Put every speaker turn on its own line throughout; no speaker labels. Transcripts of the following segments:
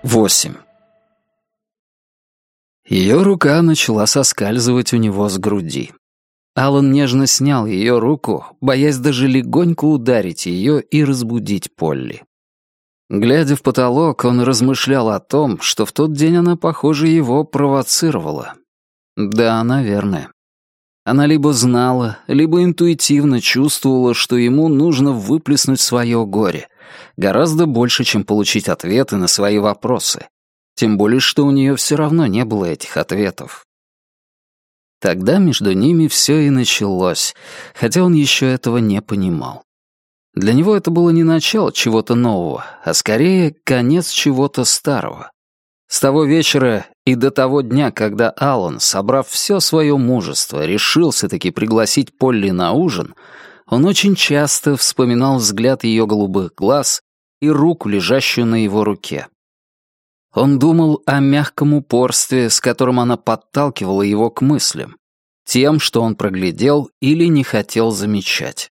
8. Ее рука начала соскальзывать у него с груди. Алан нежно снял ее руку, боясь даже легонько ударить ее и разбудить Полли. Глядя в потолок, он размышлял о том, что в тот день она, похоже, его провоцировала. Да, наверное. Она либо знала, либо интуитивно чувствовала, что ему нужно выплеснуть свое горе. Гораздо больше, чем получить ответы на свои вопросы. Тем более, что у нее все равно не было этих ответов. Тогда между ними все и началось, хотя он еще этого не понимал. Для него это было не начало чего-то нового, а скорее конец чего-то старого. С того вечера и до того дня, когда Алан, собрав все свое мужество, решился-таки пригласить Полли на ужин, он очень часто вспоминал взгляд ее голубых глаз и руку, лежащую на его руке. Он думал о мягком упорстве, с которым она подталкивала его к мыслям, тем, что он проглядел или не хотел замечать.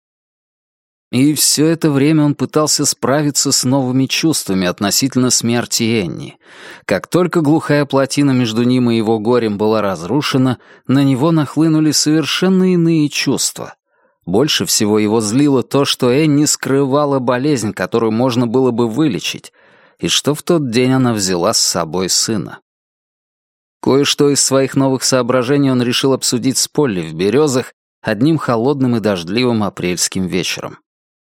И все это время он пытался справиться с новыми чувствами относительно смерти Энни. Как только глухая плотина между ним и его горем была разрушена, на него нахлынули совершенно иные чувства. Больше всего его злило то, что Энни скрывала болезнь, которую можно было бы вылечить, и что в тот день она взяла с собой сына. Кое-что из своих новых соображений он решил обсудить с Полли в Березах одним холодным и дождливым апрельским вечером.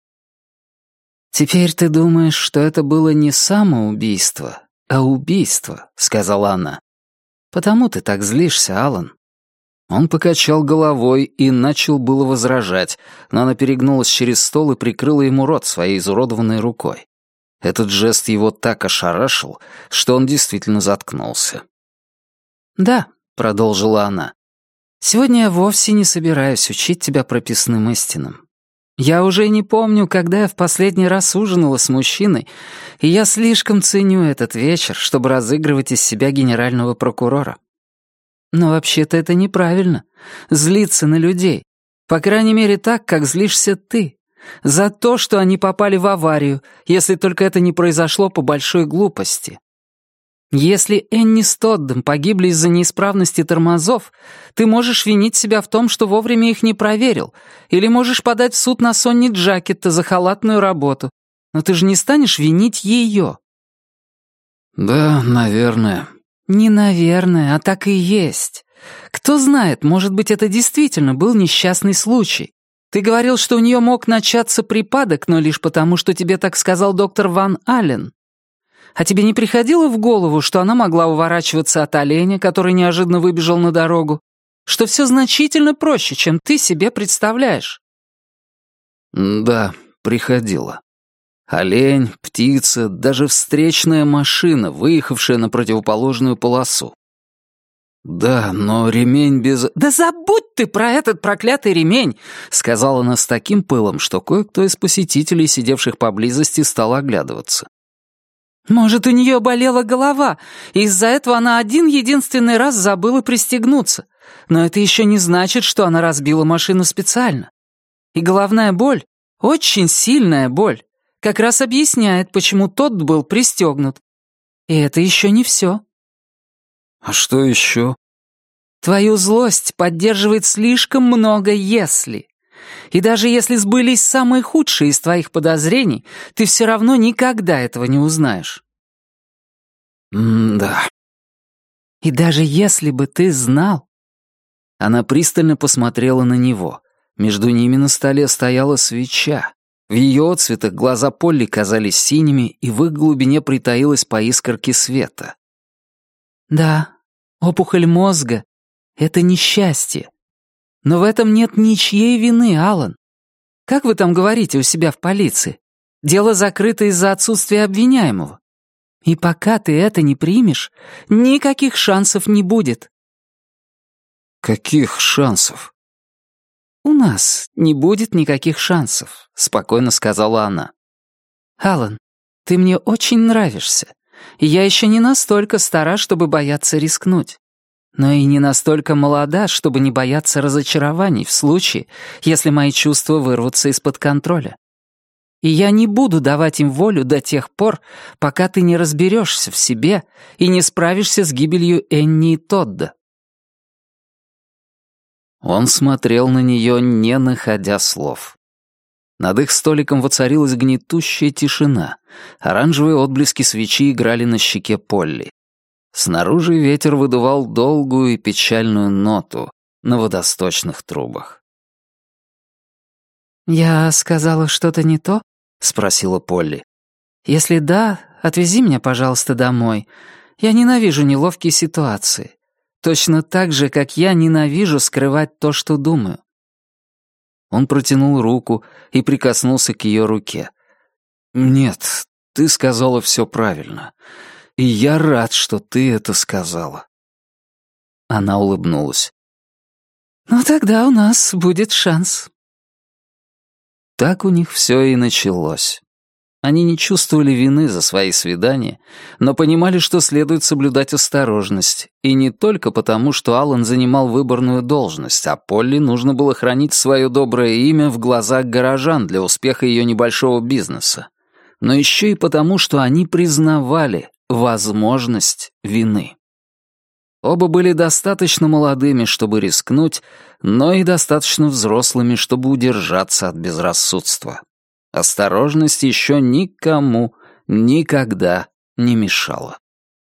«Теперь ты думаешь, что это было не самоубийство, а убийство», — сказала она. «Потому ты так злишься, Алан». Он покачал головой и начал было возражать, но она перегнулась через стол и прикрыла ему рот своей изуродованной рукой. Этот жест его так ошарашил, что он действительно заткнулся. «Да», — продолжила она, — «сегодня я вовсе не собираюсь учить тебя прописным истинам. Я уже не помню, когда я в последний раз ужинала с мужчиной, и я слишком ценю этот вечер, чтобы разыгрывать из себя генерального прокурора. Но вообще-то это неправильно — злиться на людей, по крайней мере так, как злишься ты, за то, что они попали в аварию, если только это не произошло по большой глупости. Если Энни с Тоддом погибли из-за неисправности тормозов, ты можешь винить себя в том, что вовремя их не проверил, или можешь подать в суд на Сонни Джакетта за халатную работу. Но ты же не станешь винить ее». «Да, наверное».
«Не наверное, а так и есть. Кто знает, может быть, это действительно был несчастный случай. Ты говорил, что у нее мог начаться припадок, но лишь потому, что тебе так сказал доктор Ван Аллен. А тебе не приходило в голову, что она могла уворачиваться от оленя, который неожиданно выбежал на дорогу? Что все значительно проще, чем ты себе представляешь?»
«Да, приходило. Олень, птица, даже встречная машина, выехавшая на противоположную полосу. Да, но ремень без...»
«Да забудь ты про этот проклятый ремень!»
— сказала она с таким пылом, что кое-кто из посетителей, сидевших поблизости, стал оглядываться.
«Может, у нее болела голова, и из-за этого она один-единственный раз забыла пристегнуться. Но это еще не значит, что она разбила машину специально. И головная боль, очень сильная боль, как раз объясняет, почему тот был пристегнут. И это еще не все».
«А что еще?»
«Твою злость поддерживает слишком много «если». И даже если сбылись самые худшие из твоих подозрений, ты все равно никогда этого не узнаешь».
«Да».
«И даже если бы ты знал...»
Она пристально посмотрела на него. Между ними на столе стояла свеча. В ее отцветах глаза Полли казались синими, и в их глубине притаилась по искорке света.
«Да, опухоль мозга — это несчастье. Но в этом нет ничьей вины, Алан. Как вы там говорите у себя в полиции? Дело закрыто из-за отсутствия обвиняемого. И пока ты это не примешь, никаких шансов не будет».
«Каких шансов?»
«У нас не будет никаких шансов», — спокойно сказала она. «Алан, ты мне очень нравишься, и я еще не настолько стара, чтобы бояться рискнуть. Но и не настолько молода, чтобы не бояться разочарований в случае, если мои чувства вырвутся из-под контроля. И я не буду давать им волю до тех пор, пока ты не разберешься в себе и не справишься с гибелью Энни и Тодда».
Он смотрел на нее, не находя слов. Над их столиком воцарилась гнетущая тишина. Оранжевые отблески свечи играли на щеке Полли. Снаружи ветер выдувал долгую и печальную ноту на водосточных трубах.
«Я сказала что-то не то?» — спросила Полли. «Если да, отвези меня, пожалуйста, домой. Я ненавижу неловкие ситуации. Точно так же, как я ненавижу скрывать то, что думаю».
Он протянул руку и прикоснулся к ее руке. «Нет, ты сказала все правильно. И я рад, что ты это сказала». Она улыбнулась.
«Ну тогда у нас будет шанс».
Так у них все и началось. Они не чувствовали вины за свои свидания, но понимали, что следует соблюдать осторожность, и не только потому, что Аллан занимал выборную должность, а Полли нужно было хранить свое доброе имя в глазах горожан для успеха ее небольшого бизнеса, но еще и потому, что они признавали возможность вины. Оба были достаточно молодыми, чтобы рискнуть, но и достаточно взрослыми, чтобы удержаться от безрассудства. Осторожность еще никому никогда не мешала.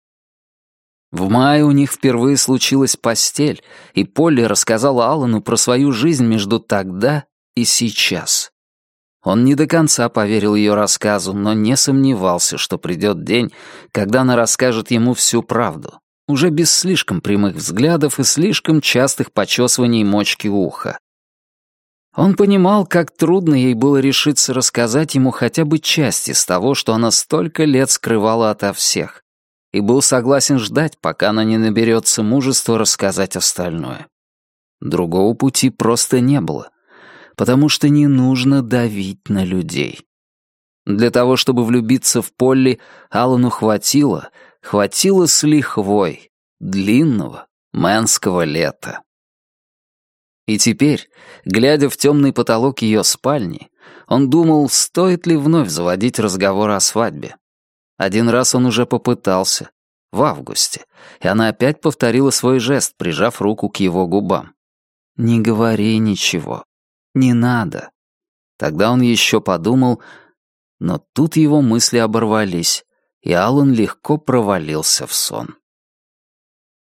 В мае у них впервые случилась постель, и Полли рассказала Аллану про свою жизнь между тогда и сейчас. Он не до конца поверил ее рассказу, но не сомневался, что придет день, когда она расскажет ему всю правду, уже без слишком прямых взглядов и слишком частых почесываний мочки уха. Он понимал, как трудно ей было решиться рассказать ему хотя бы часть из того, что она столько лет скрывала ото всех, и был согласен ждать, пока она не наберется мужества рассказать остальное. Другого пути просто не было, потому что не нужно давить на людей. Для того, чтобы влюбиться в Полли, Аллану хватило с лихвой длинного мэнского лета. И теперь, глядя в темный потолок ее спальни, он думал, стоит ли вновь заводить разговор о свадьбе. Один раз он уже попытался, в августе, и она опять повторила свой жест, прижав руку к его губам. «Не говори ничего. Не надо». Тогда он еще подумал, но тут его мысли оборвались, и Аллан легко провалился в сон.